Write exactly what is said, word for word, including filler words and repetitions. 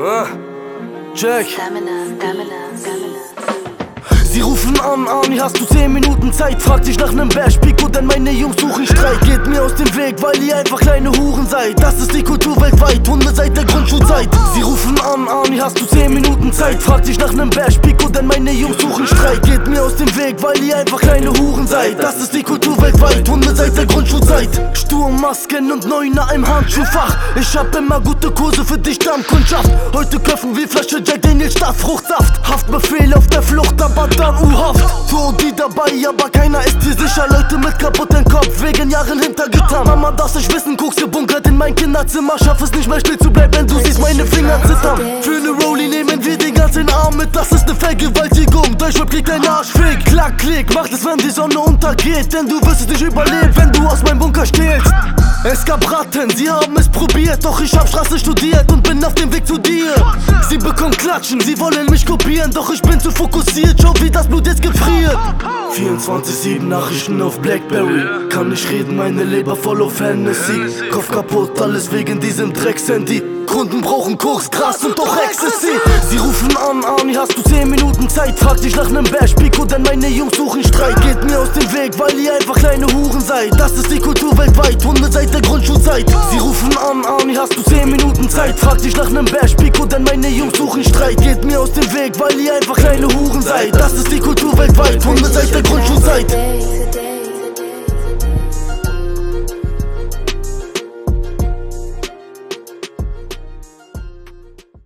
Ah, Jack. Sie rufen an, Arnie, hast du zehn Minuten Zeit? Fragt sich nach nem Bash-Pico, denn meine Jungs suchen Streit. Geht mir aus dem Weg, weil ihr einfach kleine Huren seid. Das ist die Kultur weltweit, Hunde seit der Grundschulzeit. Sie rufen an, Arnie, hast du zehn Minuten Zeit? Fragt sich nach nem Bash-Pico, denn meine Jungs suchen Streit. Geht mir aus dem Weg, weil ihr einfach kleine Huren seid. Das ist die Kultur weltweit, Hunde seit der Grundschulzeit. Sturmmasken und Neuner im Handschuhfach. Ich hab immer gute Kurse für dich, Stammkundschaft. Heute köpfen wir Flasche Jack Daniels statt Fruchtsaft. Haftbefehl auf der Flucht, aber dann U-Haft. So die dabei, aber keiner ist hier sicher. Leute mit kaputten Kopf, wegen Jahren hinter Gittern. Mama darf sich wissen, Koks gebunkert in mein Kinderzimmer. Schaff es nicht mehr still zu bleiben, wenn du siehst meine Finger zittern. Für ne Rolli nehmen wir den ganzen Arm mit. Das ist ne Vergewaltigung, Deutschland kriegt dein Arsch fick. Klack, klick, macht es, wenn die Sonne untergeht. Denn du wirst es nicht überleben, wenn du aus meinem Bunker stehlst. Es gab Ratten, sie haben es probiert. Doch ich hab Straße studiert und bin auf dem Weg zu dir. Sie bekommen Klatschen, sie wollen mich kopieren. Doch ich bin zu fokussiert, schau wie das Blut jetzt gefriert. vierundzwanzig sieben Nachrichten auf Blackberry. Kann nicht reden, meine Leber voll auf Hennessy. Kopf kaputt, alles wegen diesem Drecks-Handy. Kunden brauchen Koks, Gras und doch Ecstasy. Sie rufen an, Arnie, hast du zehn Minuten Zeit? Fragt sich nach nem Bash-Pico, denn meine Jungs suchen Streit. Geht mir aus dem Weg, weil ihr einfach kleine Huren seid. Das ist die Kultur weltweit, Hunde seit der Grundschulzeit. Sie rufen an, Arnie, hast du zehn Minuten Zeit? Fragt sich nach nem Bash-Pico, denn meine Jungs suchen Streit. Geht mir aus dem Weg, weil ihr einfach kleine Huren seid. Das ist die Kultur weltweit, Hunde seit der Grundschulzeit.